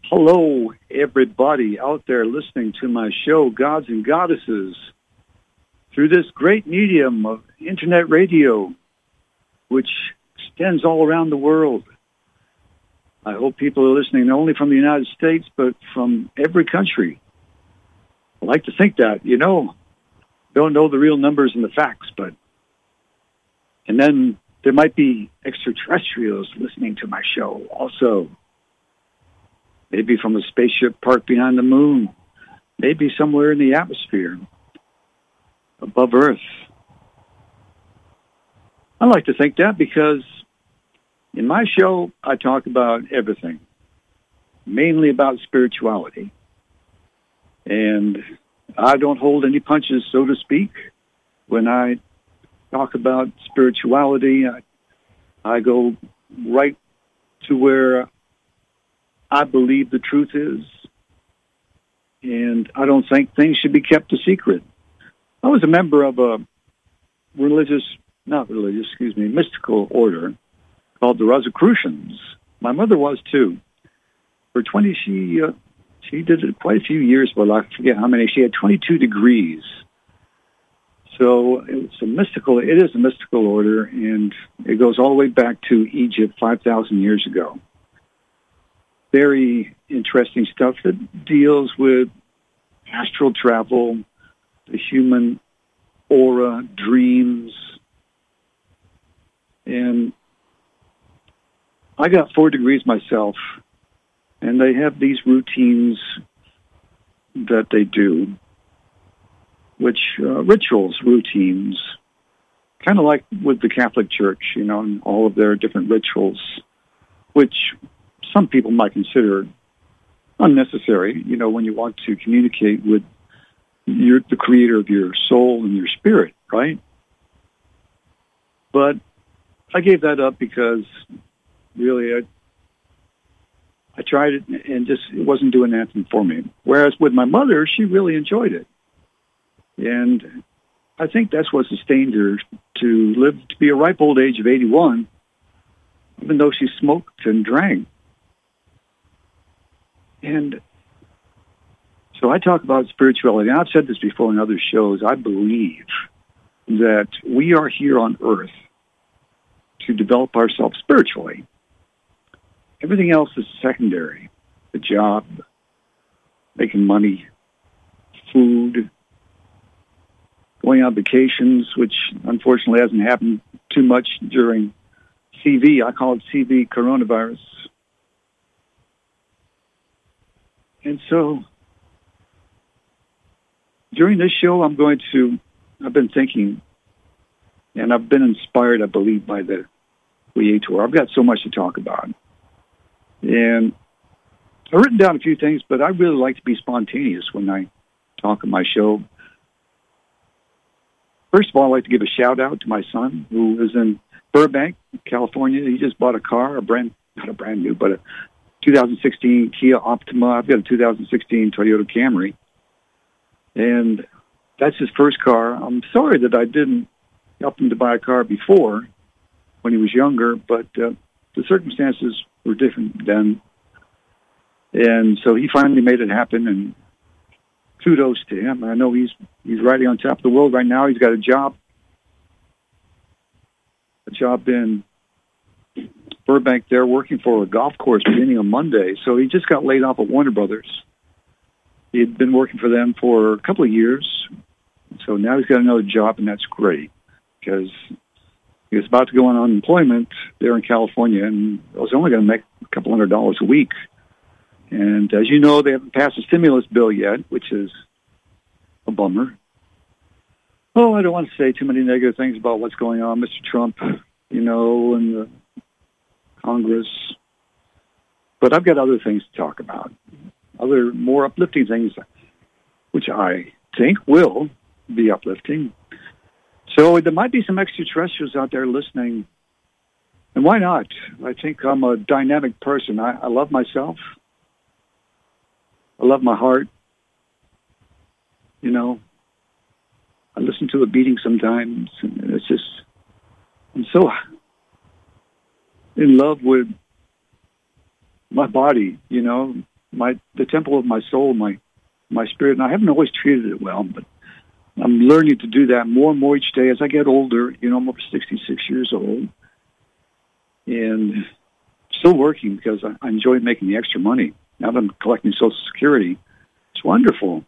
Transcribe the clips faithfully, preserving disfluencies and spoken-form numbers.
Hello, everybody out there listening to my show, Gods and Goddesses, through this great medium of internet radio, which extends all around the world. I hope people are listening not only from the United States, but from every country. I like to think that, you know, don't know the real numbers and the facts, but, and then there might be extraterrestrials listening to my show also. Maybe from a spaceship parked behind the moon. Maybe somewhere in the atmosphere, above Earth. I like to think that because in my show, I talk about everything, mainly about spirituality. And I don't hold any punches, so to speak. When I talk about spirituality, I, I go right to where I believe the truth is, and I don't think things should be kept a secret. I was a member of a religious, not religious, excuse me, mystical order called the Rosicrucians. My mother was too. For twenty, she uh, she did it quite a few years, but I forget how many. She had twenty-two degrees. So it's a mystical, it is a mystical order, and it goes all the way back to Egypt five thousand years ago. Very interesting stuff that deals with astral travel, the human aura, dreams. And I got four degrees myself, and they have these routines that they do, which uh, rituals, routines, kind of like with the Catholic Church, you know, and all of their different rituals, which some people might consider unnecessary, you know, when you want to communicate with your, the creator of your soul and your spirit, right? But I gave that up because really I, I tried it and just it wasn't doing anything for me. Whereas with my mother, she really enjoyed it. And I think that's what sustained her to live to be a ripe old age of eighty-one, even though she smoked and drank. And so I talk about spirituality, and I've said this before in other shows. I believe that we are here on Earth to develop ourselves spiritually. Everything else is secondary. The job, making money, food, going on vacations, which unfortunately hasn't happened too much during C V. I call it C V coronavirus. And so during this show, I'm going to, I've been thinking, and I've been inspired, I believe, by the Creator. I've got so much to talk about. And I've written down a few things, but I really like to be spontaneous when I talk on my show. First of all, I'd like to give a shout out to my son, who is in Burbank, California. He just bought a car, a brand, not a brand new, but a two thousand sixteen Kia Optima. I've got a two thousand sixteen Toyota Camry. And that's his first car. I'm sorry that I didn't help him to buy a car before when he was younger, but uh, the circumstances were different then. And so he finally made it happen, and kudos to him. I know he's he's riding on top of the world right now. He's got a job, a job in Burbank there working for a golf course beginning on Monday. So he just got laid off at Warner Brothers. He had been working for them for a couple of years. So now he's got another job, and that's great because he was about to go on unemployment there in California, and I was only going to make a couple hundred dollars a week. And as you know, they haven't passed a stimulus bill yet, which is a bummer. Oh, I don't want to say too many negative things about what's going on, Mister Trump, you know, and the Congress. But I've got other things to talk about, other more uplifting things, which I think will be uplifting. So there might be some extraterrestrials out there listening. And why not? I think I'm a dynamic person. I, I love myself. I love my heart. You know, I listen to it beating sometimes, and it's just, I'm so in love with my body, you know. my the temple of my soul, my my spirit, and I haven't always treated it well, but I'm learning to do that more and more each day as I get older. You know, I'm over sixty-six years old, and still working because I, I enjoy making the extra money. Now that I'm collecting Social Security, it's wonderful.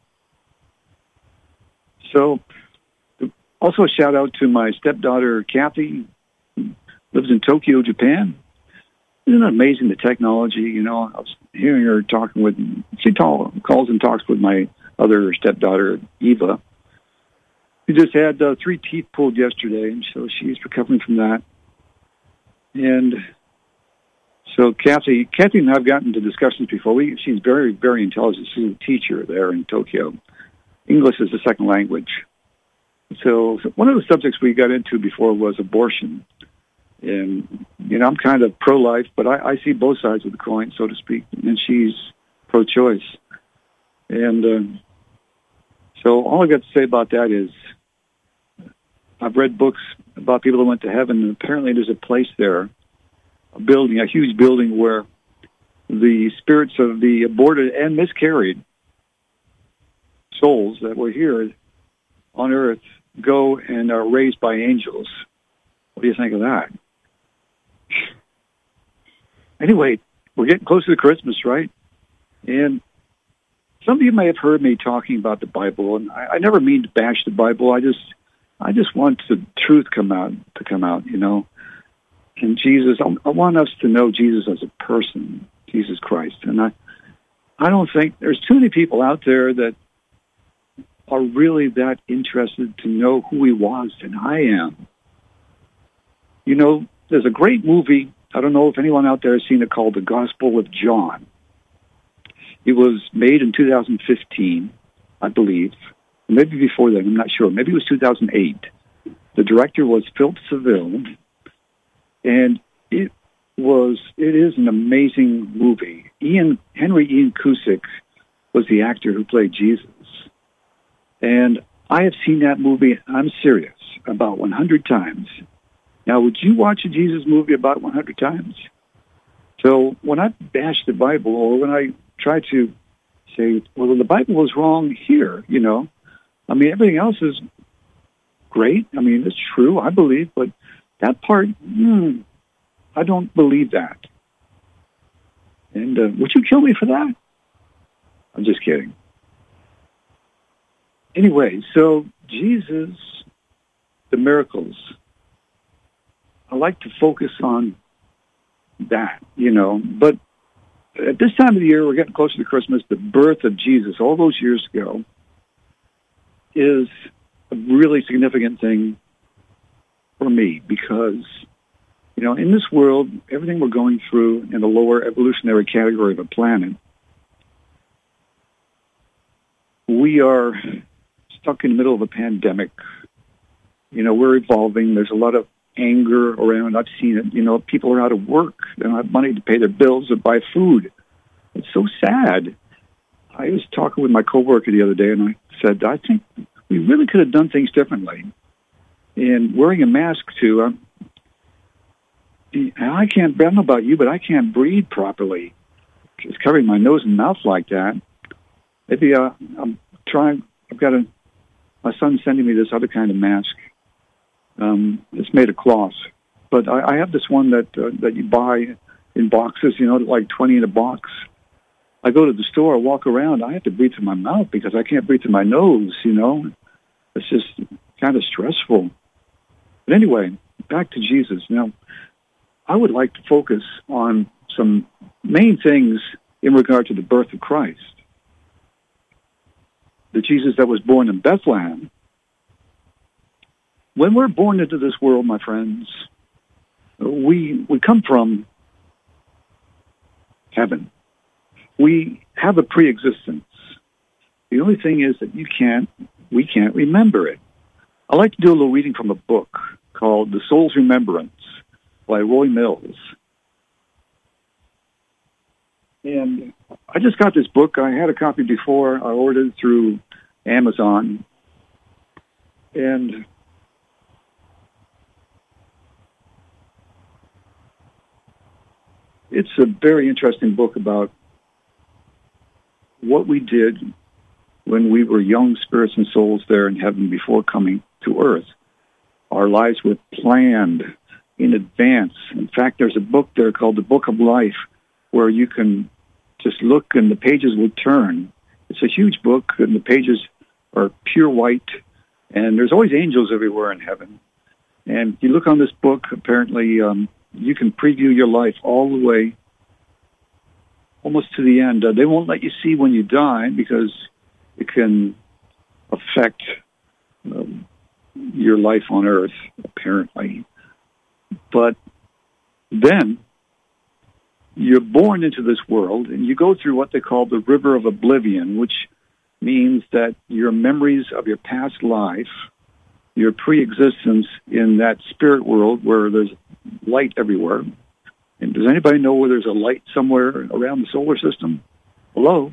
So, also a shout out to my stepdaughter, Kathy, who lives in Tokyo, Japan. Isn't it amazing, the technology? You know, I was hearing her talking with, she call, calls and talks with my other stepdaughter, Eva. She just had uh, three teeth pulled yesterday, and so she's recovering from that. And so Kathy, Kathy and I have gotten into discussions before. We, she's very, very intelligent. She's a teacher there in Tokyo. English is a second language. So, so one of the subjects we got into before was abortion. And, you know, I'm kind of pro-life, but I, I see both sides of the coin, so to speak. And she's pro-choice. And uh, so all I've got to say about that is I've read books about people that went to heaven, and apparently there's a place there, a building, a huge building where the spirits of the aborted and miscarried souls that were here on earth go and are raised by angels. What do you think of that? Anyway, we're getting closer to Christmas, right? And some of you may have heard me talking about the Bible, and I, I never mean to bash the Bible. I just, I just want the truth come out to come out, you know. And Jesus, I, I want us to know Jesus as a person, Jesus Christ. And I, I don't think there's too many people out there that are really that interested to know who he was, and I am. You know, there's a great movie, I don't know if anyone out there has seen it, called The Gospel of John. It was made in two thousand fifteen, I believe. Maybe before then, I'm not sure. Maybe it was two thousand eight. The director was Philip Seville, and it was, it is an amazing movie. Ian, Henry Ian Cusick was the actor who played Jesus. And I have seen that movie, I'm serious, about one hundred times. Now, would you watch a Jesus movie about one hundred times? So when I bash the Bible, or when I try to say, well, the Bible was wrong here, you know, I mean, everything else is great. I mean, it's true, I believe, but that part, hmm, I don't believe that. And uh, would you kill me for that? I'm just kidding. Anyway, so Jesus, the miracles, I like to focus on that, you know. But at this time of the year, we're getting closer to Christmas, the birth of Jesus all those years ago is a really significant thing for me because, you know, in this world, everything we're going through in the lower evolutionary category of a planet, we are stuck in the middle of a pandemic. You know, we're evolving. There's a lot of anger around. I've seen it. You know, people are out of work. They don't have money to pay their bills or buy food. It's so sad. I was talking with my coworker the other day, and I said, I think we really could have done things differently. And wearing a mask, too, I'm, I can't, I don't know about you, but I can't breathe properly. Just covering my nose and mouth like that. Maybe uh, I'm trying, I've got a, my son's sending me this other kind of mask. Um, it's made of cloth. But I, I have this one that uh, that you buy in boxes, you know, like twenty in a box. I go to the store, I walk around, I have to breathe through my mouth because I can't breathe through my nose, you know. It's just kind of stressful. But anyway, back to Jesus. Now, I would like to focus on some main things in regard to the birth of Christ. The Jesus that was born in Bethlehem. When we're born into this world, my friends, we we come from heaven. We have a pre-existence. The only thing is that you can't, we can't remember it. I like to do a little reading from a book called The Soul's Remembrance by Roy Mills. And I just got this book. I had a copy before. I ordered it through Amazon. And it's a very interesting book about what we did when we were young spirits and souls there in heaven before coming to earth. Our lives were planned in advance. In fact, there's a book there called the Book of Life where you can just look and the pages will turn. It's a huge book and the pages are pure white, and there's always angels everywhere in heaven. And you look on this book, apparently um, you can preview your life all the way almost to the end. Uh, they won't let you see when you die because it can affect um, your life on earth, apparently. But then you're born into this world and you go through what they call the river of oblivion, which means that your memories of your past life, your pre-existence in that spirit world where there's light everywhere. And does anybody know where there's a light somewhere around the solar system? Hello?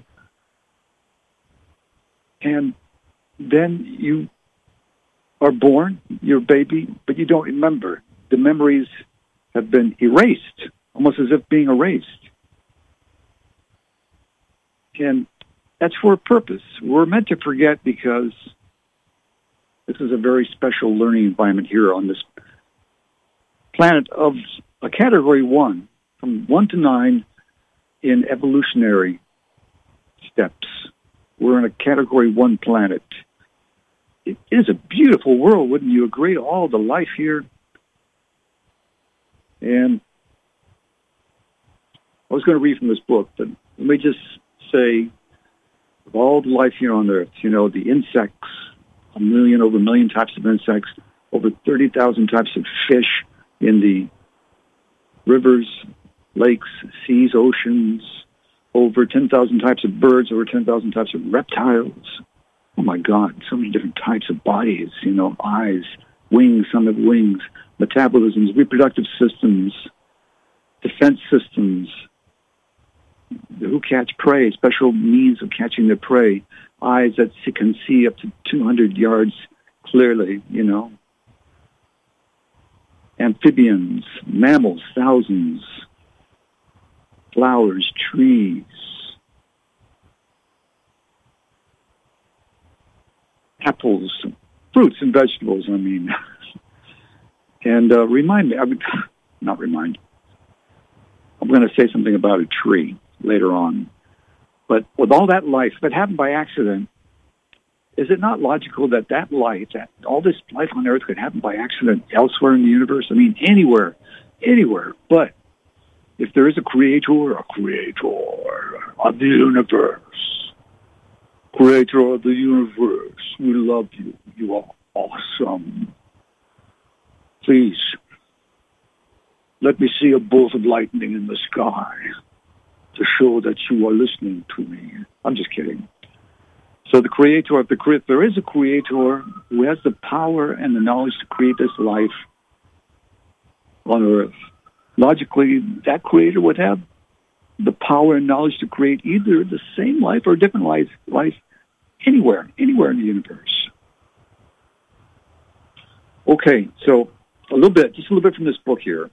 And then you are born, you're a baby, but you don't remember. The memories have been erased, almost as if being erased. And that's for a purpose. We're meant to forget because this is a very special learning environment here on this planet of a category one, from one to nine in evolutionary steps. We're in a category one planet. It is a beautiful world, wouldn't you agree? All the life here. And I was going to read from this book, but let me just say, of all the life here on Earth, you know, the insects, a million, over a million types of insects, over thirty thousand types of fish in the rivers, lakes, seas, oceans, over ten thousand types of birds, over ten thousand types of reptiles. Oh my God, so many different types of bodies, you know, eyes, wings, some have wings, metabolisms, reproductive systems, defense systems, who catch prey, special means of catching their prey, eyes that can see up to two hundred yards clearly, you know. Amphibians, mammals, thousands, flowers, trees, apples, fruits and vegetables, I mean. And uh, remind me, I mean, not remind, I'm going to say something about a tree later on. But with all that life, if it happened by accident, is it not logical that that life, that all this life on Earth could happen by accident elsewhere in the universe? I mean, anywhere, anywhere. But if there is a creator, a creator of the universe, creator of the universe, we love you. You are awesome. Please, let me see a bolt of lightning in the sky to show that you are listening to me. I'm just kidding. So the creator of the creator, there is a creator who has the power and the knowledge to create this life on Earth. Logically, that creator would have the power and knowledge to create either the same life or a different life, life anywhere, anywhere in the universe. Okay, so a little bit, just a little bit from this book here.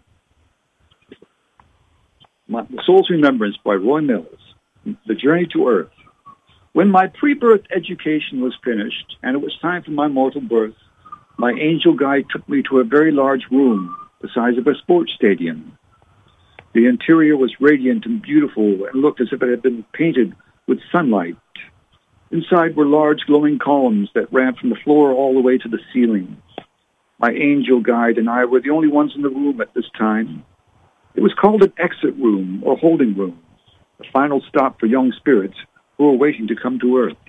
My, Soul's Remembrance by Roy Mills, The Journey to Earth. When my pre-birth education was finished and it was time for my mortal birth, my angel guide took me to a very large room the size of a sports stadium. The interior was radiant and beautiful and looked as if it had been painted with sunlight. Inside were large glowing columns that ran from the floor all the way to the ceiling. My angel guide and I were the only ones in the room at this time. It was called an exit room or holding room, the final stop for young spirits who were waiting to come to Earth.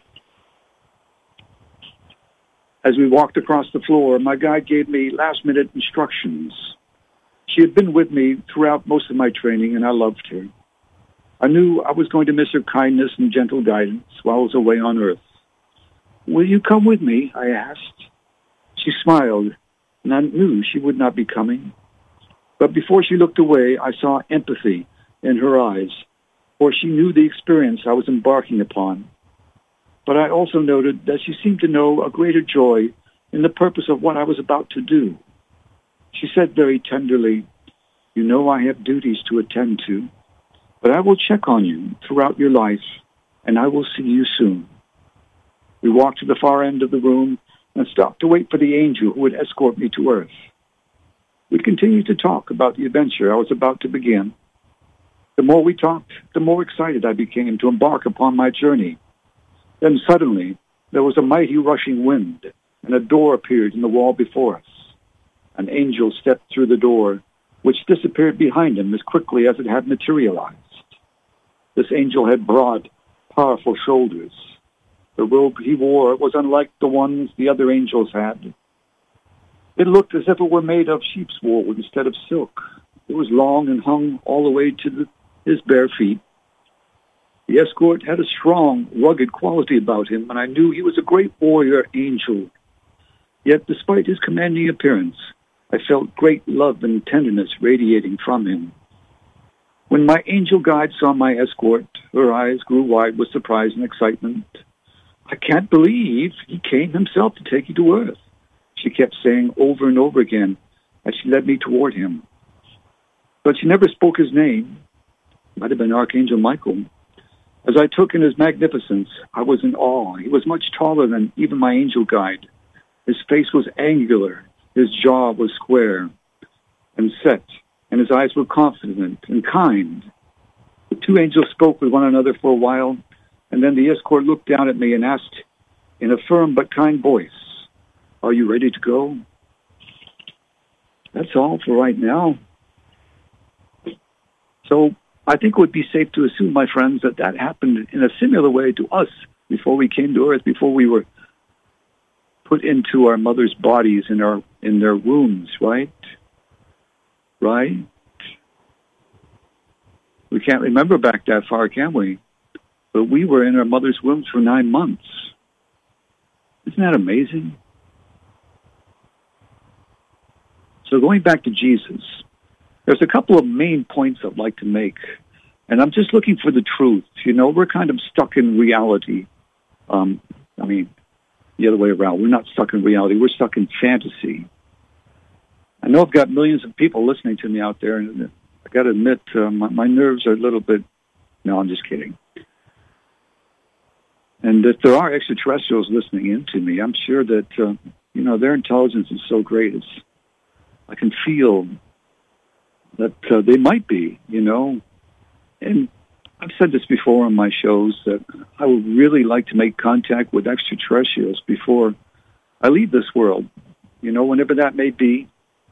As we walked across the floor, my guide gave me last-minute instructions. She had been with me throughout most of my training, and I loved her. I knew I was going to miss her kindness and gentle guidance while I was away on Earth. "Will you come with me?" I asked. She smiled, and I knew she would not be coming. But before she looked away, I saw empathy in her eyes, for she knew the experience I was embarking upon. But I also noted that she seemed to know a greater joy in the purpose of what I was about to do. She said very tenderly, "You know I have duties to attend to, but I will check on you throughout your life and I will see you soon. We walked to the far end of the room and stopped to wait for the angel who would escort me to Earth. We continued to talk about the adventure I was about to begin. The more we talked, the more excited I became to embark upon my journey. Then suddenly, there was a mighty rushing wind, and a door appeared in the wall before us. An angel stepped through the door, which disappeared behind him as quickly as it had materialized. This angel had broad, powerful shoulders. The robe he wore was unlike the ones the other angels had. It looked as if it were made of sheep's wool instead of silk. It was long and hung all the way to the, his bare feet. The escort had a strong, rugged quality about him, and I knew he was a great warrior angel. Yet, despite his commanding appearance, I felt great love and tenderness radiating from him. When my angel guide saw my escort, her eyes grew wide with surprise and excitement. "I can't believe he came himself to take you to Earth," she kept saying over and over again as she led me toward him. But she never spoke his name. It might have been Archangel Michael. As I took in his magnificence, I was in awe. He was much taller than even my angel guide. His face was angular, his jaw was square and set, and his eyes were confident and kind. The two angels spoke with one another for a while, and then the escort looked down at me and asked in a firm but kind voice, "Are you ready to go?" That's all for right now. So I think it would be safe to assume, my friends, that that happened in a similar way to us before we came to Earth, before we were put into our mother's bodies in our in their wombs, right? Right? We can't remember back that far, can we? But we were in our mother's wombs for nine months. Isn't that amazing? So going back to Jesus, there's a couple of main points I'd like to make. And I'm just looking for the truth. You know, we're kind of stuck in reality. Um, I mean, the other way around. We're not stuck in reality. We're stuck in fantasy. I know I've got millions of people listening to me out there, and I got to admit, uh, my, my nerves are a little bit... No, I'm just kidding. And if there are extraterrestrials listening in to me, I'm sure that, uh, you know, their intelligence is so great. It's, I can feel that uh, they might be, you know. And I've said this before on my shows, that I would really like to make contact with extraterrestrials before I leave this world, you know, whenever that may be.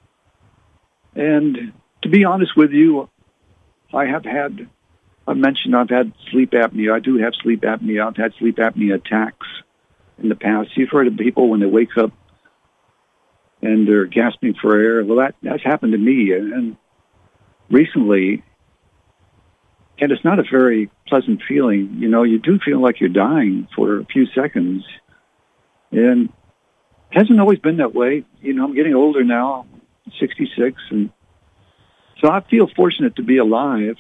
And to be honest with you, I have had, I mentioned I've had sleep apnea. I do have sleep apnea. I've had sleep apnea attacks in the past. You've heard of people when they wake up and they're gasping for air. Well, that, that's happened to me. And recently, and it's not a very pleasant feeling. You know, you do feel like you're dying for a few seconds. And it hasn't always been that way. You know, I'm getting older now, sixty-six, and so I feel fortunate to be alive.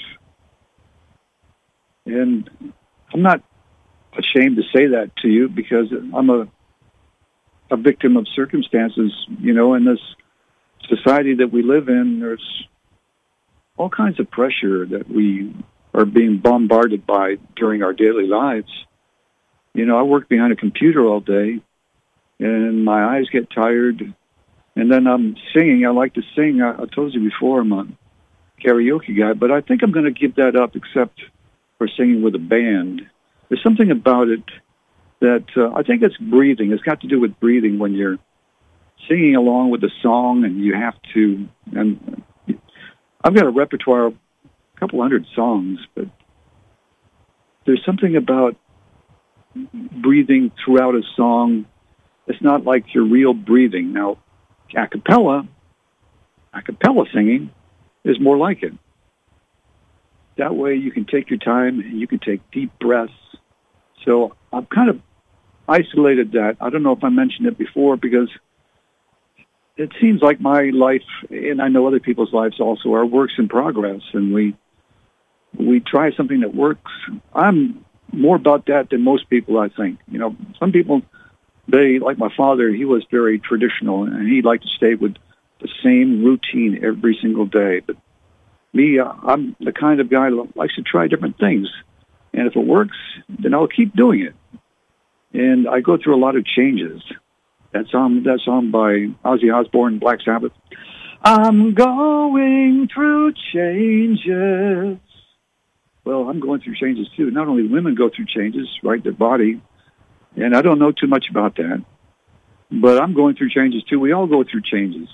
And I'm not ashamed to say that to you, because I'm a a victim of circumstances. You know, in this society that we live in, there's all kinds of pressure that we are being bombarded by during our daily lives. You know, I work behind a computer all day, and my eyes get tired, and then I'm singing. I like to sing. I, I told you before I'm a karaoke guy, but I think I'm going to give that up, except for singing with a band. There's something about it that uh, I think it's breathing. It's got to do with breathing when you're singing along with the song, and you have to. And I've got a repertoire of a couple hundred songs, but there's something about breathing throughout a song. It's not like your real breathing. Now, a cappella, a cappella singing is more like it. That way you can take your time and you can take deep breaths. So I've kind of isolated that. I don't know if I mentioned it before, because it seems like my life, and I know other people's lives also, are works in progress, and we we try something that works. I'm more about that than most people, I think. You know, some people, they, like my father, he was very traditional, and he liked to stay with the same routine every single day. But me, uh, I'm the kind of guy that likes to try different things. And if it works, then I'll keep doing it. And I go through a lot of changes. That song, that song by Ozzy Osbourne, Black Sabbath. I'm going through changes. Well, I'm going through changes too. Not only women go through changes, right, their body, and I don't know too much about that, but I'm going through changes too. We all go through changes.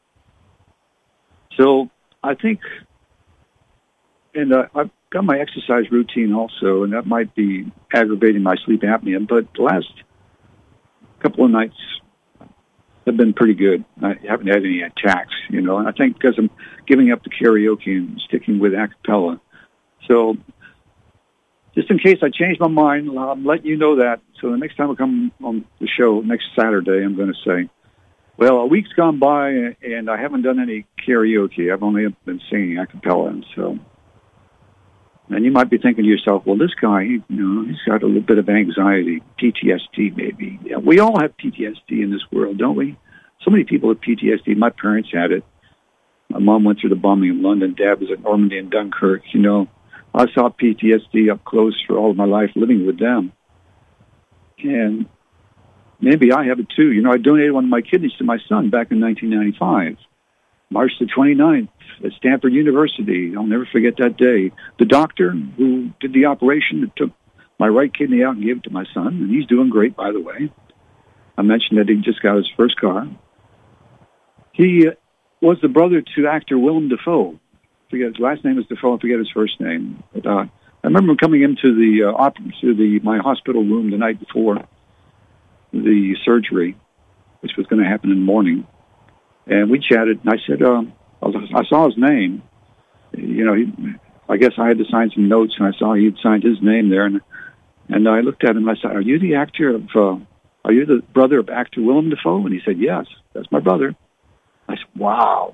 So I think, and uh, I've got my exercise routine also, and that might be aggravating my sleep apnea, but the last couple of nights have been pretty good. I haven't had any attacks, you know, and I think because I'm giving up the karaoke and sticking with a cappella. So just in case I change my mind, I'm letting you know that. So the next time I come on the show, next Saturday, I'm going to say, well, a week's gone by and I haven't done any karaoke. I've only been singing a cappella. And so, and you might be thinking to yourself, well, this guy, you know, he's got a little bit of anxiety, P T S D maybe. Yeah, we all have P T S D in this world, don't we? So many people have P T S D. My parents had it. My mom went through the bombing of London. Dad was at Normandy and Dunkirk, you know. I saw P T S D up close for all of my life living with them. And maybe I have it too. You know, I donated one of my kidneys to my son back in nineteen ninety-five. March the twenty-ninth at Stanford University. I'll never forget that day. The doctor who did the operation took my right kidney out and gave it to my son. And he's doing great, by the way. I mentioned that he just got his first car. He uh, was the brother to actor Willem Dafoe. I forget his last name is Defoe. I forget his first name. But uh, I remember coming into the uh, op- to the my hospital room the night before the surgery, which was going to happen in the morning, and we chatted. And I said, um, I saw his name. You know, he, I guess I had to sign some notes, and I saw he had signed his name there. And and I looked at him. and I said, "Are you the actor of? Uh, are you the brother of actor Willem Dafoe?" And he said, "Yes, that's my brother." I said, "Wow."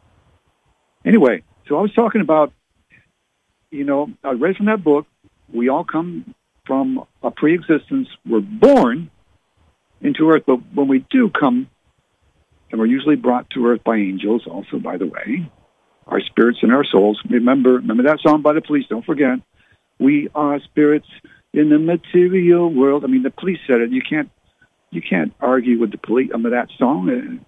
Anyway. So I was talking about, you know, I read from that book, we all come from a pre-existence. We're born into Earth, but when we do come, and we're usually brought to Earth by angels also, by the way, our spirits and our souls. Remember, remember that song by the Police, don't forget. We are spirits in the material world. I mean, the Police said it. You can't, you can't argue with the Police under that song.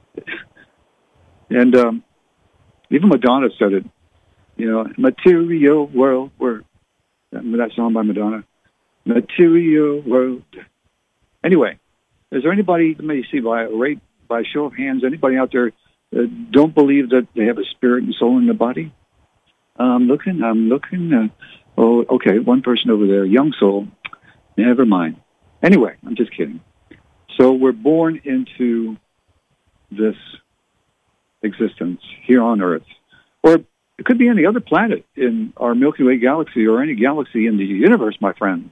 And, um, even Madonna said it, you know, material world. Where, remember that song by Madonna? Material world. Anyway, is there anybody, let me see, by, right, by show of hands, anybody out there that don't believe that they have a spirit and soul in the body? I'm looking, I'm looking. Uh, oh, okay, one person over there, young soul. Never mind. Anyway, I'm just kidding. So we're born into this existence here on Earth, or it could be any other planet in our Milky Way galaxy or any galaxy in the universe, my friends.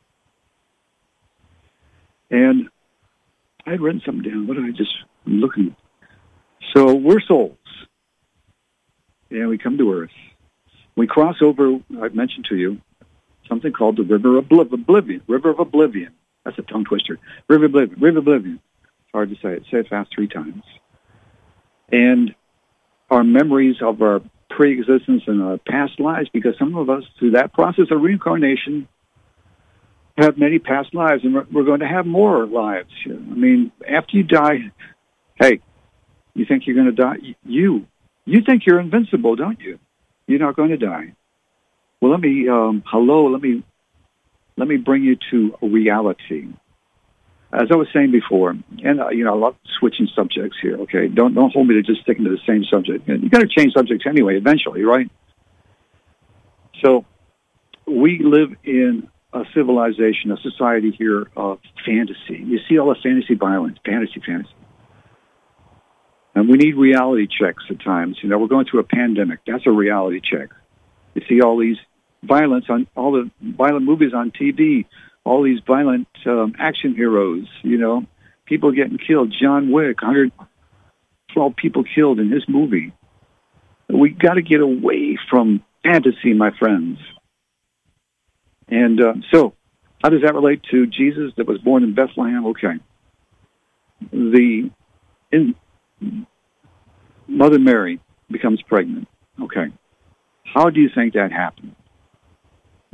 And I had written something down. What did I just, I'm looking. So we're souls, and we come to Earth. We cross over, I've mentioned to you, something called the River of Oblivion. River of Oblivion. That's a tongue twister. River of Oblivion. River of Oblivion. It's hard to say it. Say it fast three times. And our memories of our pre-existence and our past lives, because some of us, through that process of reincarnation, have many past lives, and we're, we're going to have more lives. I mean, after you die, hey, you think you're going to die? You, you think you're invincible, don't you? You're not going to die. Well, let me, um, hello, let me, let me bring you to a reality. As I was saying before, and uh, you know, I love switching subjects here. Okay, don't don't hold me to just sticking to the same subject. You got to change subjects anyway, eventually, right? So, we live in a civilization, a society here of fantasy. You see all the fantasy violence, fantasy, fantasy, and we need reality checks at times. You know, we're going through a pandemic. That's a reality check. You see all these violence on all the violent movies on T V. All these violent um, action heroes, you know, people getting killed. John Wick, one hundred twelve people killed in his movie. We got to get away from fantasy, my friends. And uh, so, how does that relate to Jesus that was born in Bethlehem? Okay. The in, Mother Mary becomes pregnant. Okay. How do you think that happened?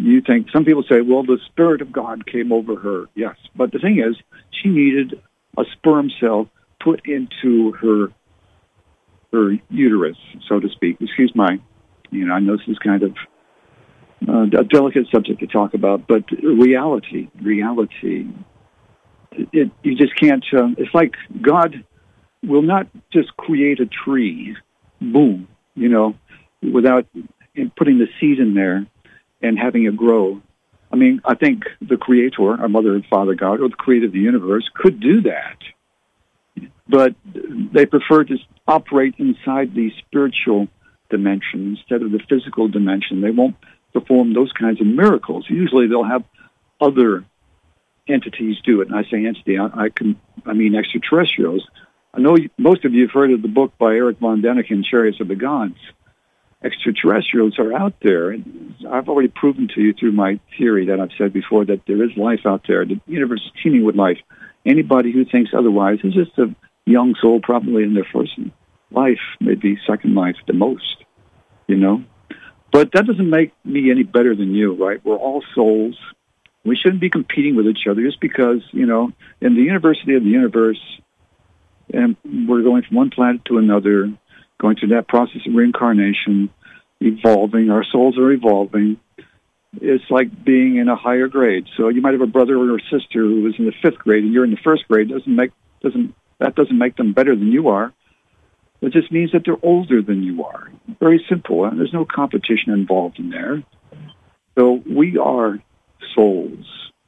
you think, some people say, well, the Spirit of God came over her. Yes. But the thing is, she needed a sperm cell put into her her uterus, so to speak. Excuse my, you know, I know this is kind of uh, a delicate subject to talk about, but reality, reality, it, it you just can't, uh, it's like God will not just create a tree, boom, you know, without putting the seed in there and having it grow. I mean, I think the Creator, our Mother and Father God, or the Creator of the universe, could do that. But they prefer to operate inside the spiritual dimension instead of the physical dimension. They won't perform those kinds of miracles. Usually they'll have other entities do it. And I say entity, I, I, can, I mean extraterrestrials. I know you, most of you have heard of the book by Eric von Däniken, Chariots of the Gods. Extraterrestrials are out there. And I've already proven to you through my theory that I've said before that there is life out there. The universe is teeming with life. Anybody who thinks otherwise is just a young soul, probably in their first life, maybe second life the most, you know. But that doesn't make me any better than you, right? We're all souls. We shouldn't be competing with each other just because, you know, in the university of the universe, and we're going from one planet to another, going through that process of reincarnation, evolving. Our souls are evolving. It's like being in a higher grade. So you might have a brother or a sister who is in the fifth grade, and you're in the first grade. Doesn't make doesn't that doesn't make them better than you are. It just means that they're older than you are. Very simple. And there's no competition involved in there. So we are souls,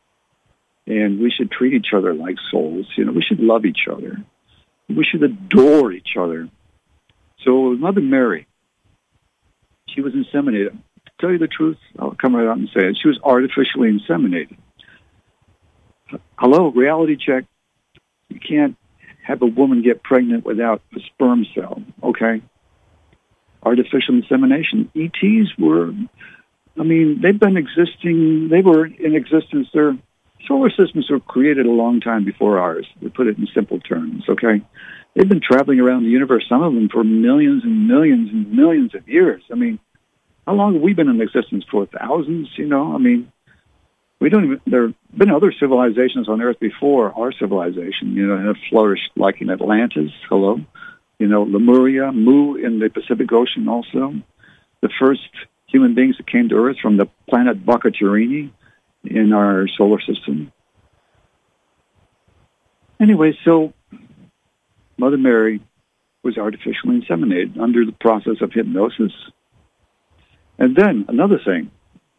and we should treat each other like souls. You know, we should love each other. We should adore each other. So Mother Mary, she was inseminated. To tell you the truth, I'll come right out and say it. She was artificially inseminated. Hello, reality check. You can't have a woman get pregnant without a sperm cell, okay? Artificial insemination. E Ts were, I mean, they've been existing, they were in existence. Their solar systems were created a long time before ours, to put it in simple terms, okay? They've been traveling around the universe, some of them for millions and millions and millions of years. I mean, how long have we been in existence for? Thousands, you know? I mean, we don't even, there have been other civilizations on Earth before our civilization, you know, have flourished, like in Atlantis, hello, you know, Lemuria, Mu in the Pacific Ocean also. The first human beings that came to Earth from the planet Baccacerini in our solar system. Anyway, so Mother Mary was artificially inseminated under the process of hypnosis. And then another thing,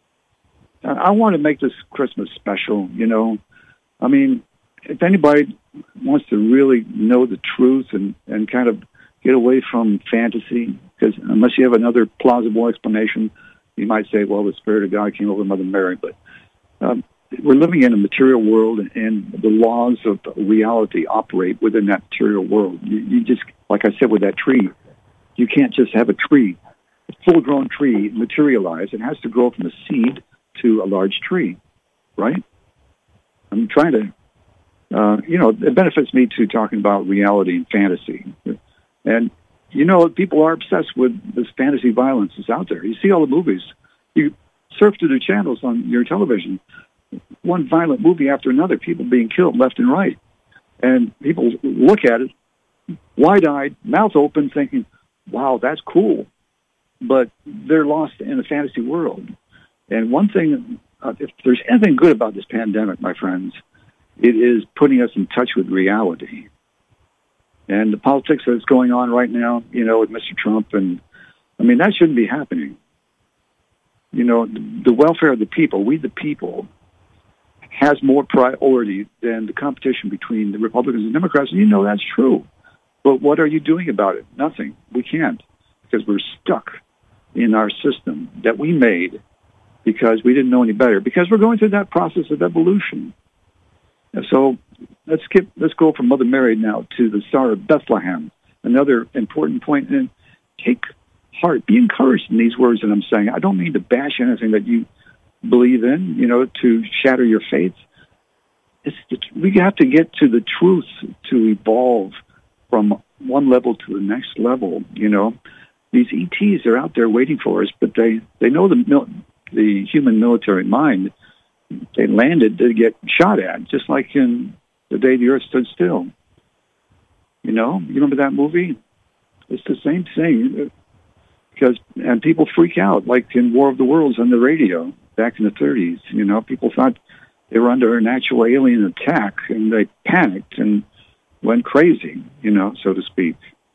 I want to make this Christmas special, you know. I mean, if anybody wants to really know the truth and, and kind of get away from fantasy, because unless you have another plausible explanation, you might say, well, the Spirit of God came over Mother Mary. But um, we're living in a material world, and the laws of reality operate within that material world. You, you just, like I said with that tree, you can't just have a tree, a full-grown tree, materialize. It has to grow from a seed to a large tree, right? I'm trying to, uh, you know, it benefits me to talking about reality and fantasy. And, you know, people are obsessed with this fantasy violence that's out there. You see all the movies. You surf through the channels on your television. One violent movie after another, people being killed left and right. And people look at it, wide-eyed, mouth open, thinking, wow, that's cool. But they're lost in a fantasy world. And one thing, uh, if there's anything good about this pandemic, my friends, it is putting us in touch with reality. And the politics that's going on right now, you know, with Mister Trump, and I mean, that shouldn't be happening. You know, the welfare of the people, we the people, has more priority than the competition between the Republicans and Democrats. And you know that's true. But what are you doing about it? Nothing. We can't, because we're stuck in our system that we made because we didn't know any better, because we're going through that process of evolution. And so let's skip, let's go from Mother Mary now to the Star of Bethlehem, another important point. And take heart, be encouraged in these words that I'm saying. I don't mean to bash anything that you believe in, you know, to shatter your faith. It's, it's, we have to get to the truth to evolve from one level to the next level, you know. These E Ts are out there waiting for us, but they, they know the the human military mind. They landed to get shot at, just like in The Day the Earth Stood Still. You know, you remember that movie? It's the same thing. Because and people freak out, like in War of the Worlds on the radio back in the thirties. You know, people thought they were under an actual alien attack, and they panicked and went crazy, you know, so to speak.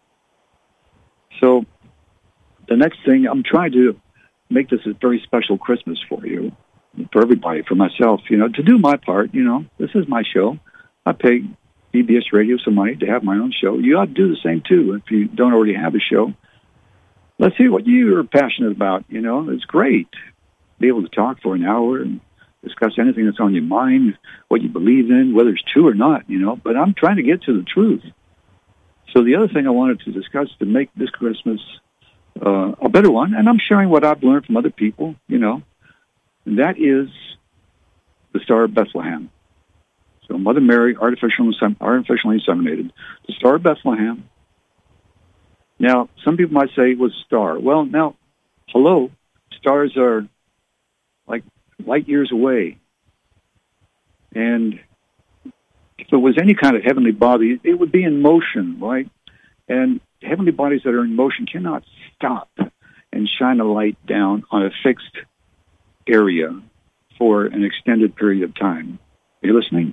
So the next thing, I'm trying to make this a very special Christmas for you, for everybody, for myself, you know, to do my part. You know, this is my show. I pay B B S Radio some money to have my own show. You ought to do the same, too, if you don't already have a show. Let's hear what you're passionate about. You know, it's great to be able to talk for an hour and discuss anything that's on your mind, what you believe in, whether it's true or not, you know. But I'm trying to get to the truth. So the other thing I wanted to discuss to make this Christmas uh, a better one, and I'm sharing what I've learned from other people, you know, and that is the Star of Bethlehem. So Mother Mary, artificial, artificially inseminated. The Star of Bethlehem. Now, some people might say it was a star. Well, now, hello, stars are like light years away. And if it was any kind of heavenly body, it would be in motion, right? And heavenly bodies that are in motion cannot stop and shine a light down on a fixed area for an extended period of time. Are you listening?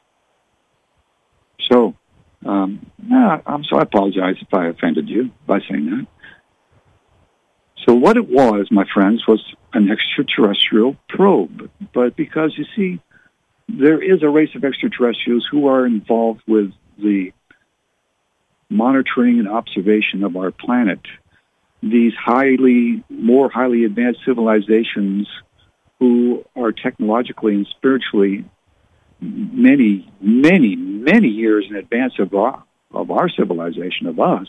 So, um, nah, I'm so I apologize if I offended you by saying that. So what it was, my friends, was an extraterrestrial probe. But because, you see, there is a race of extraterrestrials who are involved with the monitoring and observation of our planet. These highly, more highly advanced civilizations who are technologically and spiritually many, many, many years in advance of our, of our civilization, of us.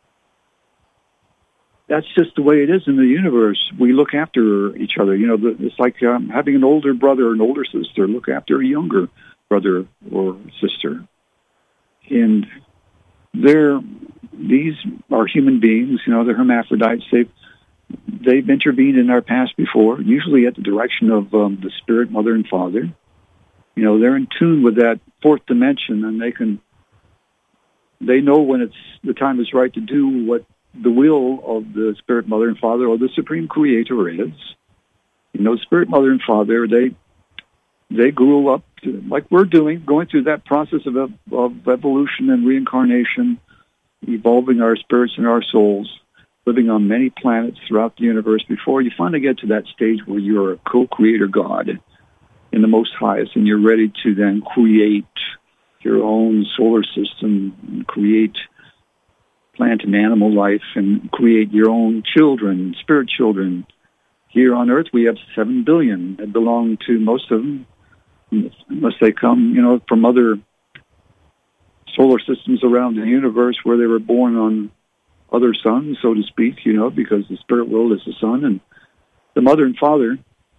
That's just the way it is in the universe. We look after each other. You know, it's like um, having an older brother or an older sister look after a younger brother or sister. And they're, these are human beings, you know, they're hermaphrodites. They've, they've intervened in our past before, usually at the direction of um, the Spirit, Mother, and Father. You know, they're in tune with that fourth dimension, and they can, they know when it's, the time is right to do what the will of the Spirit, Mother, and Father, or the Supreme Creator is. You know, Spirit, Mother, and Father, they they grew up, to, like we're doing, going through that process of, of evolution and reincarnation, evolving our spirits and our souls, living on many planets throughout the universe before you finally get to that stage where you're a co-creator God in the Most Highest, and you're ready to then create your own solar system, and create plant and animal life, and create your own children, spirit children. Here on Earth, we have seven billion that belong to most of them, unless they come, you know, from other solar systems around the universe where they were born on other suns, so to speak, you know, because the spirit world is the sun, and the Mother and Father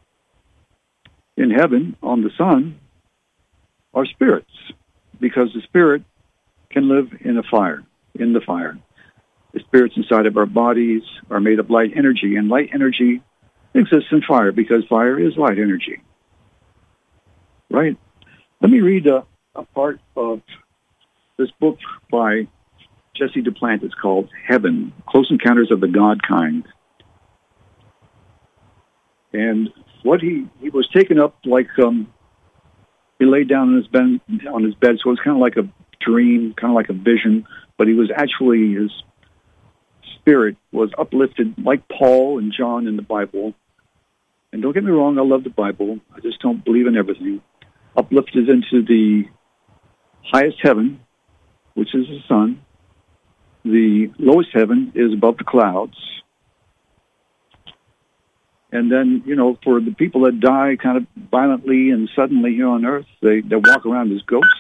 in heaven on the sun are spirits, because the spirit can live in a fire, in the fire. The spirits inside of our bodies are made of light energy, and light energy exists in fire because fire is light energy. Right? Let me read a, a part of this book by Jesse Duplantis called Heaven, Close Encounters of the God Kind. And what he, he was taken up like, um, he laid down on his bed, on his bed, so it was kind of like a dream, kind of like a vision, but he was actually, his spirit was uplifted like Paul and John in the Bible. And don't get me wrong, I love the Bible. I just don't believe in everything. Uplifted into the highest heaven, which is the sun. The lowest heaven is above the clouds. And then, you know, for the people that die kind of violently and suddenly here on Earth, they, they walk around as ghosts.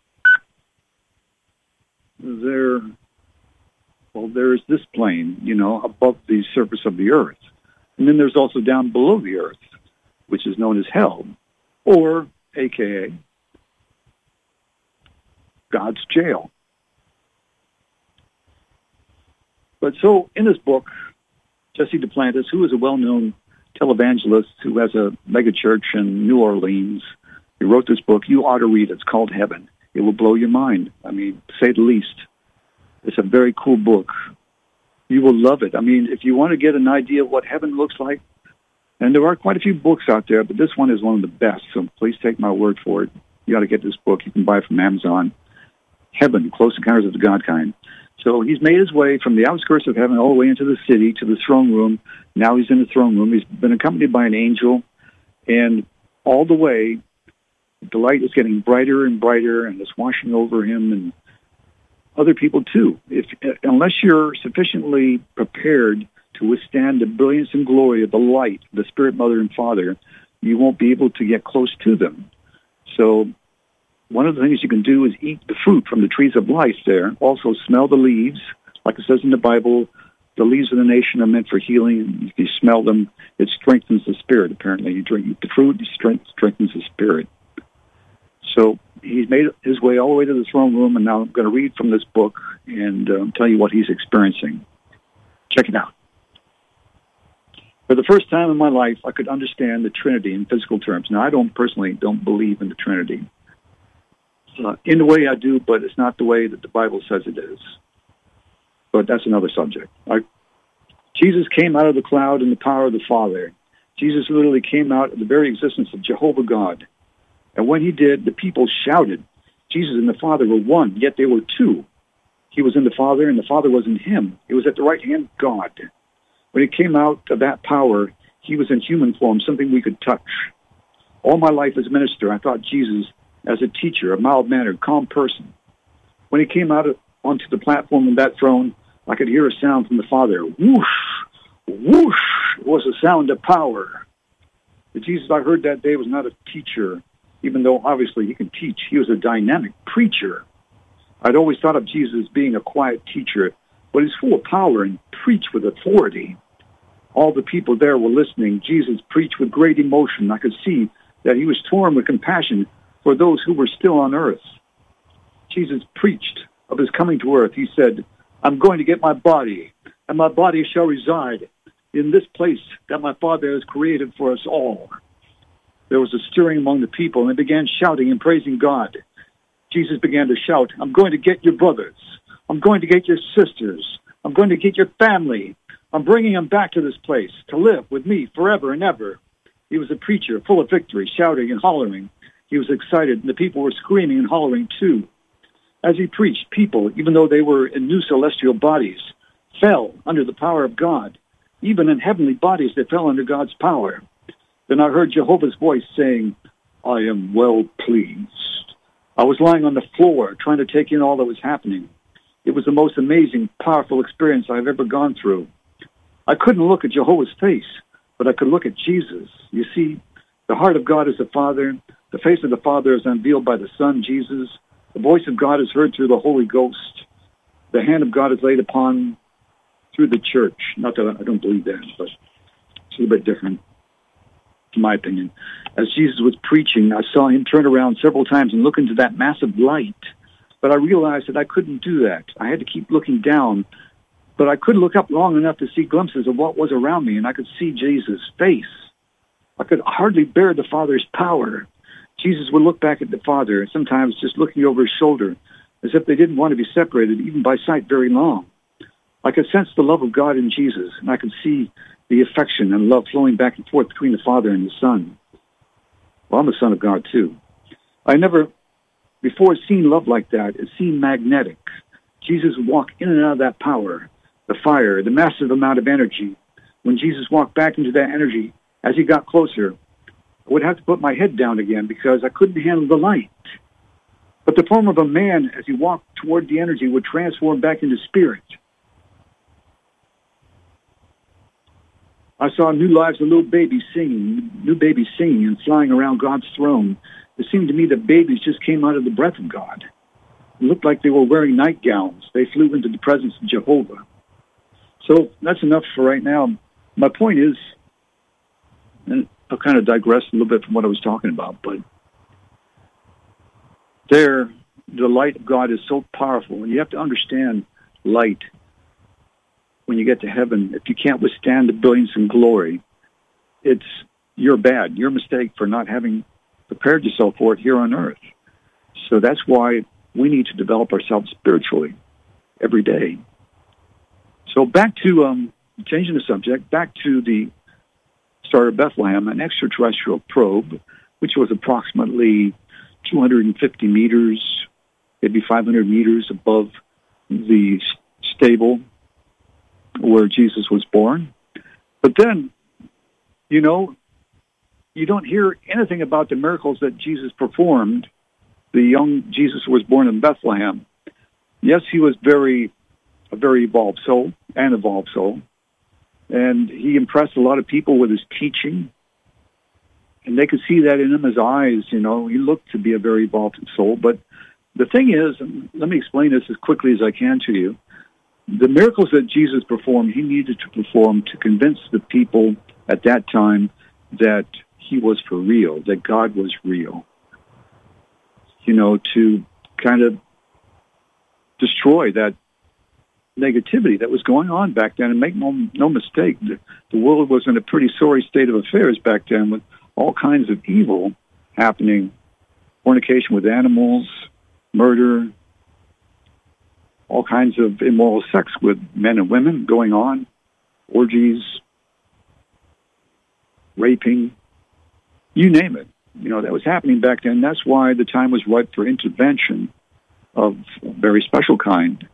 They're, well, there's this plane, you know, above the surface of the Earth. And then there's also down below the Earth, which is known as hell, or A K A God's jail. But so in this book, Jesse Duplantis, who is a well-known televangelist who has a mega church in New Orleans. He wrote this book. You ought to read it. It's called Heaven. It will blow your mind. I mean, to say the least. It's a very cool book. You will love it. I mean, if you want to get an idea of what heaven looks like, and there are quite a few books out there, but this one is one of the best, so please take my word for it. You got to get this book. You can buy it from Amazon. Heaven, Close Encounters of the God Kind. So he's made his way from the outskirts of heaven all the way into the city to the throne room. Now he's in the throne room. He's been accompanied by an angel, and all the way, the light is getting brighter and brighter, and it's washing over him and other people too. If unless you're sufficiently prepared to withstand the brilliance and glory of the light, the Spirit, Mother, and Father, you won't be able to get close to them. So one of the things you can do is eat the fruit from the trees of life there. Also smell the leaves. Like it says in the Bible, the leaves of the nation are meant for healing. If you smell them, it strengthens the spirit, apparently. You drink the fruit, it strengthens the spirit. So he's made his way all the way to the throne room, and now I'm going to read from this book and um, tell you what he's experiencing. Check it out. For the first time in my life, I could understand the Trinity in physical terms. Now, I don't personally don't believe in the Trinity. Uh, in the way I do, but it's not the way that the Bible says it is. But that's another subject. I, Jesus came out of the cloud in the power of the Father. Jesus literally came out of the very existence of Jehovah God. And when he did, the people shouted. Jesus and the Father were one, yet they were two. He was in the Father, and the Father was in him. He was at the right hand of God. When he came out of that power, he was in human form, something we could touch. All my life as a minister, I thought Jesus as a teacher, a mild-mannered, calm person. When he came out of, onto the platform of that throne, I could hear a sound from the Father. Whoosh, whoosh, it was a sound of power. The Jesus I heard that day was not a teacher, even though obviously he can teach. He was a dynamic preacher. I'd always thought of Jesus as being a quiet teacher, but he's full of power and preached with authority. All the people there were listening. Jesus preached with great emotion. I could see that he was torn with compassion for those who were still on earth. Jesus preached of his coming to earth. He said, I'm going to get my body, and my body shall reside in this place that my Father has created for us all. There was a stirring among the people, and they began shouting and praising God. Jesus began to shout, I'm going to get your brothers. I'm going to get your sisters. I'm going to get your family. I'm bringing them back to this place to live with me forever and ever. He was a preacher full of victory, shouting and hollering. He was excited, and the people were screaming and hollering too. As he preached, people, even though they were in new celestial bodies, fell under the power of God. Even in heavenly bodies, they fell under God's power. Then I heard Jehovah's voice saying, I am well pleased. I was lying on the floor trying to take in all that was happening. It was the most amazing, powerful experience I've ever gone through. I couldn't look at Jehovah's face, but I could look at Jesus. You see, the heart of God is the Father. The face of the Father is unveiled by the Son, Jesus. The voice of God is heard through the Holy Ghost. The hand of God is laid upon through the church. Not that I don't believe that, but it's a little bit different, in my opinion. As Jesus was preaching, I saw him turn around several times and look into that massive light. But I realized that I couldn't do that. I had to keep looking down. But I could look up long enough to see glimpses of what was around me, and I could see Jesus' face. I could hardly bear the Father's power. Jesus would look back at the Father, sometimes just looking over his shoulder, as if they didn't want to be separated, even by sight, very long. I could sense the love of God in Jesus, and I could see the affection and love flowing back and forth between the Father and the Son. Well, I'm a son of God, too. I never before seen love like that. It seemed magnetic. Jesus would walk in and out of that power, the fire, the massive amount of energy. When Jesus walked back into that energy, as he got closer, I would have to put my head down again because I couldn't handle the light. But the form of a man, as he walked toward the energy, would transform back into spirit. I saw new lives of little babies singing, new babies singing and flying around God's throne. It seemed to me that babies just came out of the breath of God. It looked like they were wearing nightgowns. They flew into the presence of Jehovah. So that's enough for right now. My point is, and I'll kind of digress a little bit from what I was talking about, but there, the light of God is so powerful, and you have to understand light when you get to heaven. If you can't withstand the brilliance and glory, it's your bad, your mistake for not having prepared yourself for it here on earth. So that's why we need to develop ourselves spiritually every day. So back to, um, changing the subject, back to the Star of Bethlehem, an extraterrestrial probe, which was approximately two hundred fifty meters, maybe five hundred meters above the stable where Jesus was born. But then, you know, you don't hear anything about the miracles that Jesus performed. The young Jesus was born in Bethlehem. Yes, he was very, a very evolved soul, an evolved soul. And he impressed a lot of people with his teaching. And they could see that in him, his eyes, you know. He looked to be a very evolved soul. But the thing is, and let me explain this as quickly as I can to you, the miracles that Jesus performed, he needed to perform to convince the people at that time that he was for real, that God was real. You know, to kind of destroy that negativity that was going on back then. And make no, no mistake, the, the world was in a pretty sorry state of affairs back then with all kinds of evil happening, fornication with animals, murder, all kinds of immoral sex with men and women going on, orgies, raping, you name it. You know, that was happening back then. That's why the time was ripe for intervention of a very special kind.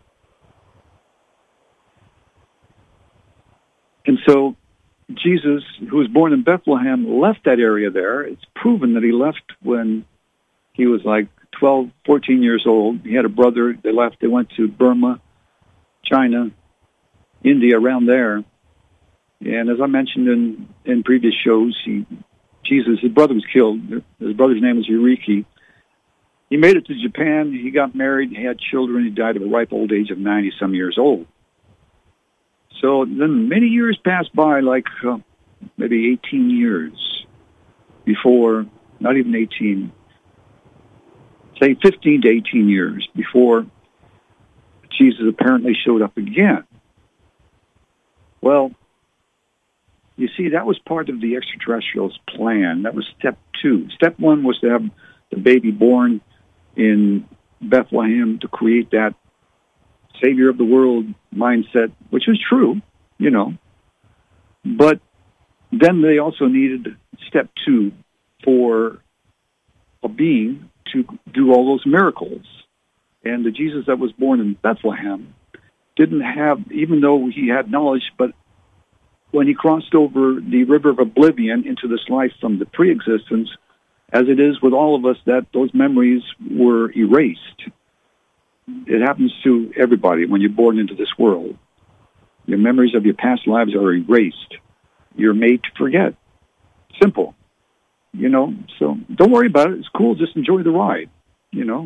And so Jesus, who was born in Bethlehem, left that area there. It's proven that he left when he was like twelve, fourteen years old. He had a brother. They left. They went to Burma, China, India, around there. And as I mentioned in, in previous shows, he, Jesus, his brother was killed. His brother's name was Eureki. He made it to Japan. He got married. He had children. He died at a ripe old age of ninety-some years old. So then many years passed by, like uh, maybe eighteen years before, not even eighteen, say fifteen to eighteen years before Jesus apparently showed up again. Well, you see, that was part of the extraterrestrials' plan. That was step two. Step one was to have the baby born in Bethlehem to create that Savior of the world mindset, which was true, you know. But then they also needed step two for a being to do all those miracles. And the Jesus that was born in Bethlehem didn't have, even though he had knowledge, but when he crossed over the river of oblivion into this life from the pre-existence, as it is with all of us, that those memories were erased. It happens to everybody when you're born into this world. Your memories of your past lives are erased. You're made to forget. Simple. You know, so don't worry about it. It's cool. Just enjoy the ride, you know.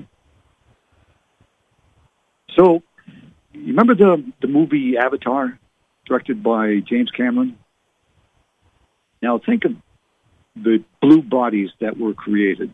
So, you remember the, the movie Avatar, directed by James Cameron? Now, think of the blue bodies that were created.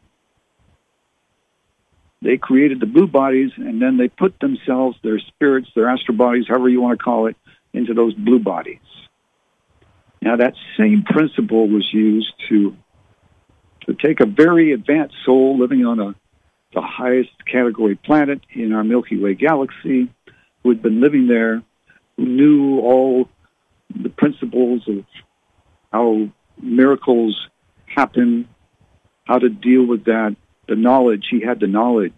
They created the blue bodies, and then they put themselves, their spirits, their astral bodies, however you want to call it, into those blue bodies. Now, that same principle was used to to take a very advanced soul living on a the highest category planet in our Milky Way galaxy, who had been living there, who knew all the principles of how miracles happen, how to deal with that, the knowledge. He had the knowledge.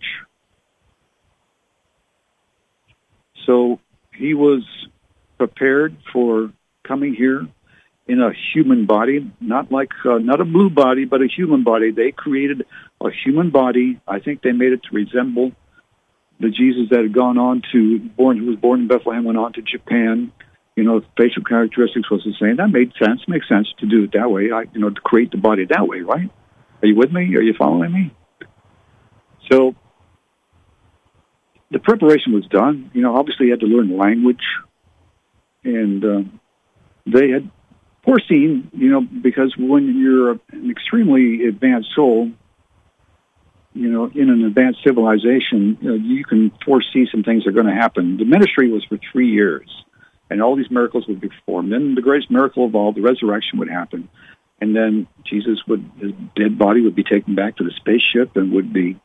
So he was prepared for coming here in a human body, not like uh, not a blue body, but a human body. They created a human body. I think they made it to resemble the Jesus that had gone on to born, who was born in Bethlehem, went on to Japan. You know, facial characteristics was the same. That made sense. Makes sense to do it that way. I, you know, to create the body that way, right? Are you with me? Are you following me? So the preparation was done. You know, obviously, you had to learn the language, and uh, they had foreseen, you know, because when you're an extremely advanced soul, you know, in an advanced civilization, you know, you can foresee some things are going to happen. The ministry was for three years, and all these miracles would be performed. Then the greatest miracle of all, the resurrection, would happen. And then Jesus would, his dead body would be taken back to the spaceship and would be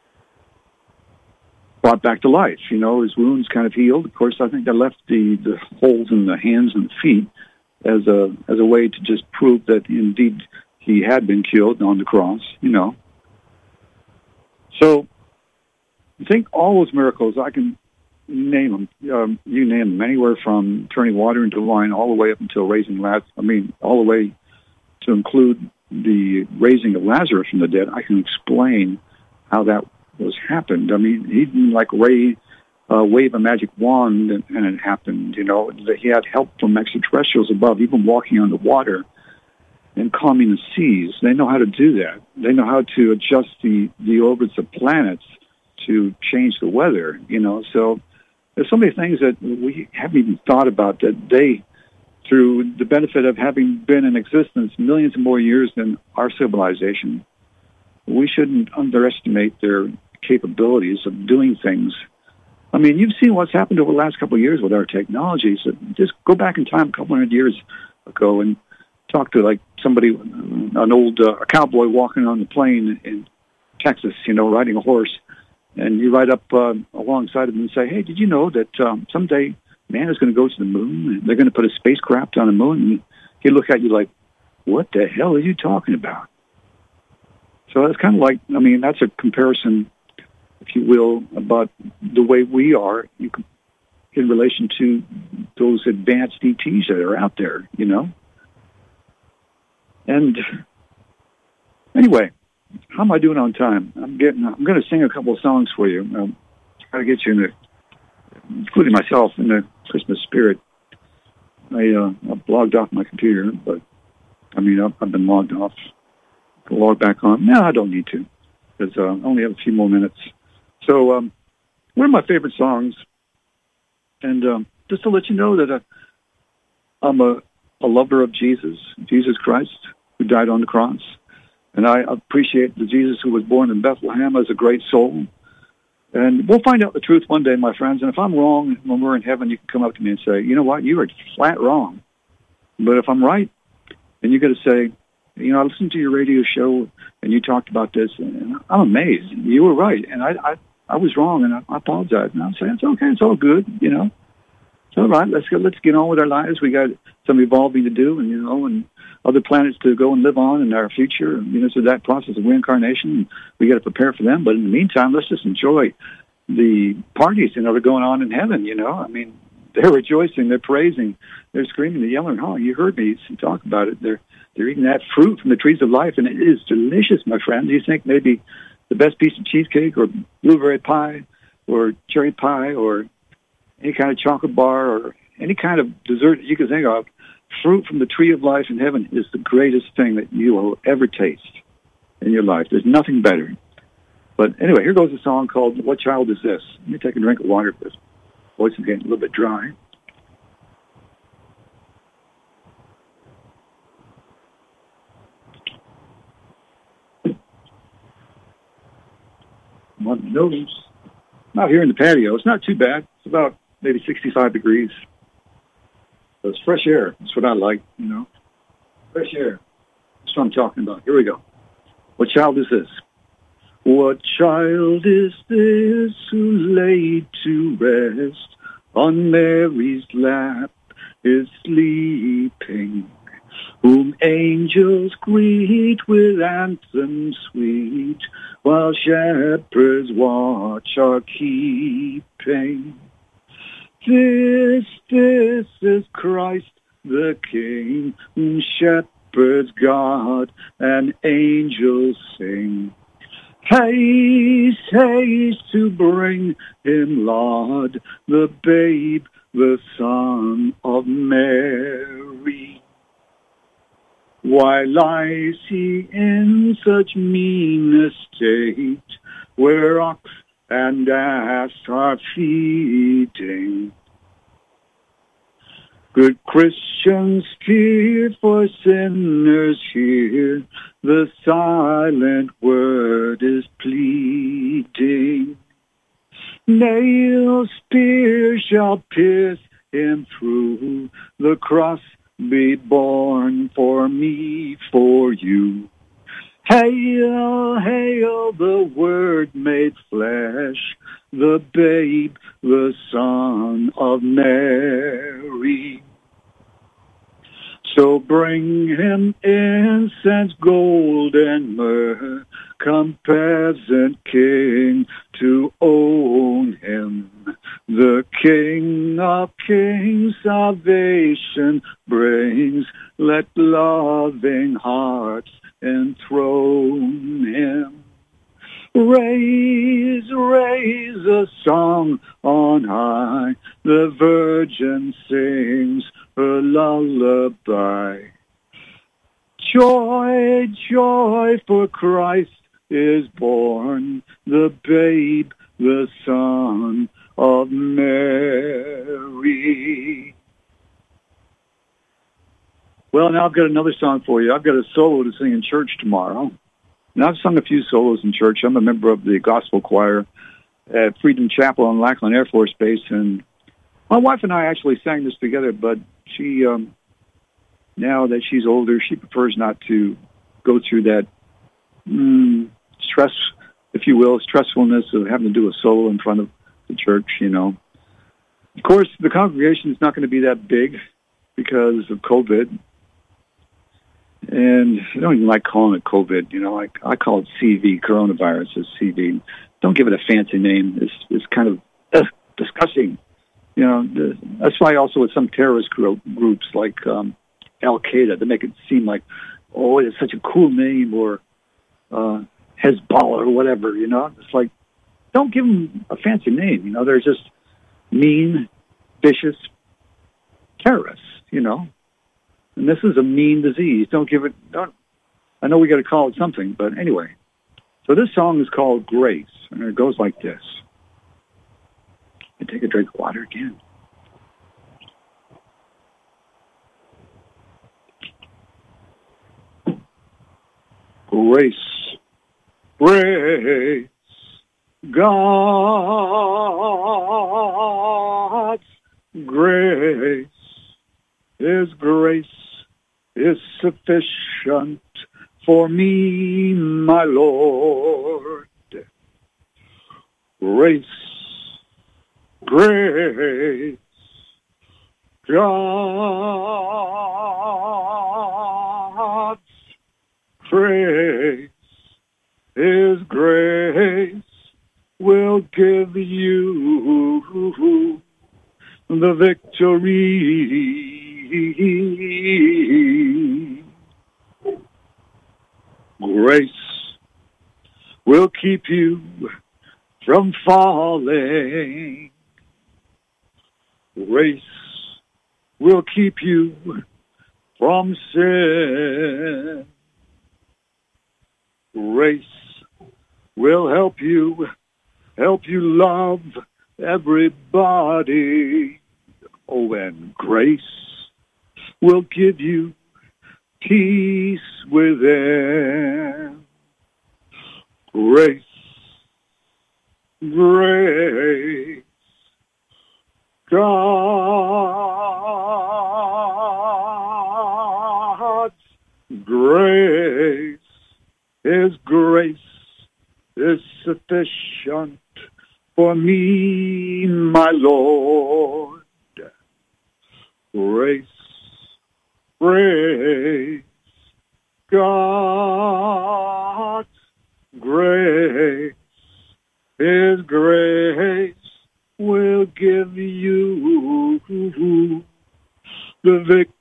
brought back to life. You know, his wounds kind of healed. Of course, I think they left the, the holes in the hands and the feet as a as a way to just prove that indeed he had been killed on the cross, you know. So I think all those miracles, I can name them. Um, you name them, anywhere from turning water into wine all the way up until raising Lazarus. I mean, all the way to include the raising of Lazarus from the dead. I can explain how that was happened. I mean, he didn't like Ray uh, wave a magic wand and, and it happened. You know, he had help from extraterrestrials above, even walking on the water and calming the seas. They know how to do that. They know how to adjust the, the orbits of planets to change the weather, you know. So there's so many things that we haven't even thought about that they, through the benefit of having been in existence millions of more years than our civilization, we shouldn't underestimate their capabilities of doing things. I mean, you've seen what's happened over the last couple of years with our technologies. Just go back in time a couple hundred years ago and talk to, like, somebody, an old uh, a cowboy walking on the plain in Texas, you know, riding a horse, and you ride up uh, alongside him and say, hey, did you know that um, someday man is going to go to the moon, and they're going to put a spacecraft on the moon? And he'd look at you like, what the hell are you talking about? So that's kind of like, I mean, that's a comparison, if you will, about the way we are in relation to those advanced E Ts that are out there, you know? And anyway, how am I doing on time? I'm getting, I'm going to sing a couple of songs for you. Um, try to get you in the, including myself, in the Christmas spirit. I, uh, I've logged off my computer, but, I mean, I've, I've been logged off. Log back on. No, I don't need to, because uh, I only have a few more minutes. So um, one of my favorite songs, and um, just to let you know that uh, I'm a, a lover of Jesus, Jesus Christ, who died on the cross. And I appreciate the Jesus who was born in Bethlehem as a great soul. And we'll find out the truth one day, my friends. And if I'm wrong, when we're in heaven, you can come up to me and say, you know what, you are flat wrong. But if I'm right, then you're going to say, you know, I listened to your radio show and you talked about this, and I'm amazed. You were right, and I I, I was wrong, and I, I apologize. And I'm saying it's okay, it's all good, you know. It's all right. Let's go. Let's get on with our lives. We got some evolving to do, and you know, and other planets to go and live on in our future. You know, so that process of reincarnation, we got to prepare for them. But in the meantime, let's just enjoy the parties, you know, that are going on in heaven. You know, I mean, they're rejoicing, they're praising, they're screaming, they're yelling. Oh, you heard me talk about it. They're They're eating that fruit from the trees of life, and it is delicious, my friend. Do you think maybe the best piece of cheesecake or blueberry pie or cherry pie or any kind of chocolate bar or any kind of dessert that you can think of, fruit from the tree of life in heaven is the greatest thing that you will ever taste in your life. There's nothing better. But anyway, here goes a song called What Child Is This? Let me take a drink of water because my voice is getting a little bit dry. On the nose. I'm out here in the patio. It's not too bad. It's about maybe sixty-five degrees. So it's fresh air. That's what I like, you know. Fresh air. That's what I'm talking about. Here we go. What child is this? What child is this who laid to rest on Mary's lap is sleeping, whom angels greet with anthems sweet, while shepherds watch are keeping. This, this is Christ the King, whom shepherds guard and angels sing. Haste, haste to bring him, Lord, the babe, the Son of Mary. Why lies he in such mean estate, where ox and ass are feeding? Good Christians fear, for sinners hear, the silent word is pleading. Nail spear shall pierce him through, the cross be born for me, for you. Hail, hail, the Word made flesh, the babe, the Son of Mary. So bring him incense, gold, and myrrh. Come, peasant king, to own him. The King of kings salvation brings. Let loving hearts enthrone him. Raise, raise a song on high. The Virgin sings her lullaby. Joy, joy, for Christ is born, the babe, the Son of Mary. Well, now I've got another song for you. I've got a solo to sing in church tomorrow. Now, I've sung a few solos in church. I'm a member of the gospel choir at Freedom Chapel on Lackland Air Force Base, and my wife and I actually sang this together, but she, um, now that she's older, she prefers not to go through that mm, stress, if you will, stressfulness of having to do a solo in front of the church, you know. Of course, the congregation is not going to be that big because of COVID. And I don't even like calling it COVID, you know, I, I call it C V, coronavirus is C V. Don't give it a fancy name. It's, it's kind of uh, disgusting. You know, the, that's why also with some terrorist group, groups like um, Al-Qaeda, they make it seem like, oh, it's such a cool name, or uh, Hezbollah or whatever, you know. It's like, don't give them a fancy name, you know. They're just mean, vicious terrorists, you know. And this is a mean disease. Don't give it, don't, I know we got to call it something, but anyway. So this song is called Grace, and it goes like this. I take a drink of water again. Grace, grace, God's grace, His grace is sufficient for me, my Lord. Grace, grace, God's grace, His grace will give you the victory. Grace will keep you from falling. Grace will keep you from sin. Grace will help you, help you love everybody. Oh, and grace will give you peace within. Grace, grace, God's grace, His grace is sufficient for me, my Lord. Grace, grace, God's grace, His grace will give you the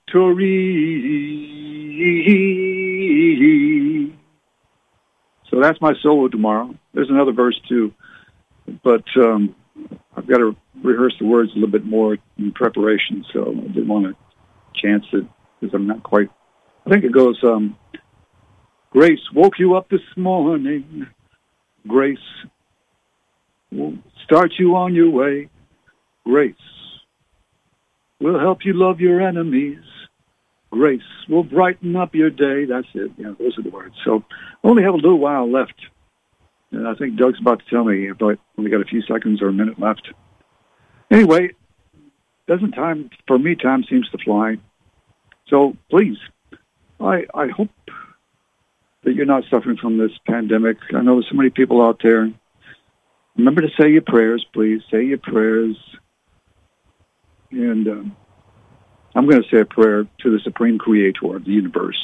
victory. So that's my solo tomorrow. There's another verse too, but um, I've got to rehearse the words a little bit more in preparation, so I didn't want to chance it because I'm not quite. I think it goes, um, Grace woke you up this morning. Grace will start you on your way. Grace will help you love your enemies. Grace will brighten up your day. That's it. Yeah, those are the words. So I only have a little while left. And I think Doug's about to tell me if I only got a few seconds or a minute left. Anyway, doesn't time, for me, time seems to fly. So please, I, I hope that you're not suffering from this pandemic. I know there's so many people out there. Remember to say your prayers, please. Say your prayers. And um, I'm going to say a prayer to the Supreme Creator of the universe.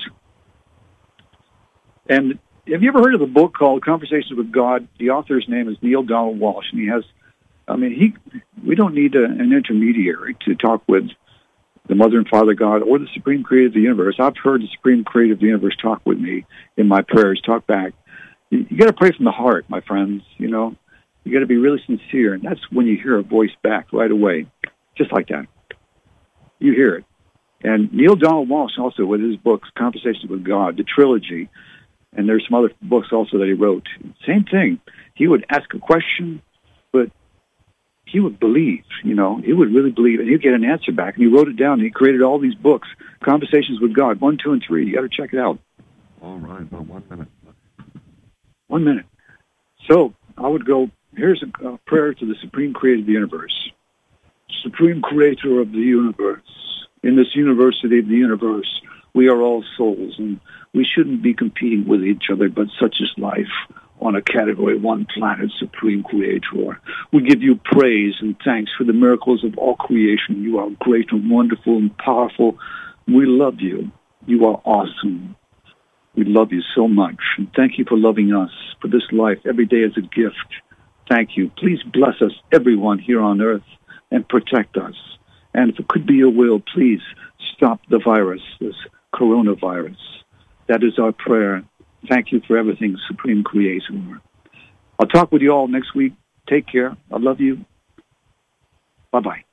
And have you ever heard of a book called Conversations with God? The author's name is Neale Donald Walsch, and he has, I mean, he. we don't need a, an intermediary to talk with the Mother and Father God or the Supreme Creator of the universe. I've heard the Supreme Creator of the universe talk with me in my prayers, talk back. You, you got to pray from the heart, my friends, you know. You got to be really sincere, and that's when you hear a voice back right away, just like that. You hear it. And Neale Donald Walsch also, with his books, Conversations with God, the trilogy, and there's some other books also that he wrote. Same thing. He would ask a question, but he would believe, you know. He would really believe, and he'd get an answer back. And he wrote it down, and he created all these books, Conversations with God, one, two, and three. You got to check it out. All right, about one minute. One minute. So I would go, here's a, a prayer to the Supreme Creator of the universe. Supreme Creator of the universe. In this university of the universe, we are all souls, and we shouldn't be competing with each other, but such is life on a Category one planet, Supreme Creator. We give you praise and thanks for the miracles of all creation. You are great and wonderful and powerful. We love you. You are awesome. We love you so much, and thank you for loving us, for this life. Every day is a gift. Thank you. Please bless us, everyone here on earth, and protect us. And if it could be your will, please stop the virus, this coronavirus. That is our prayer. Thank you for everything, Supreme Creator. I'll talk with you all next week. Take care. I love you. Bye-bye.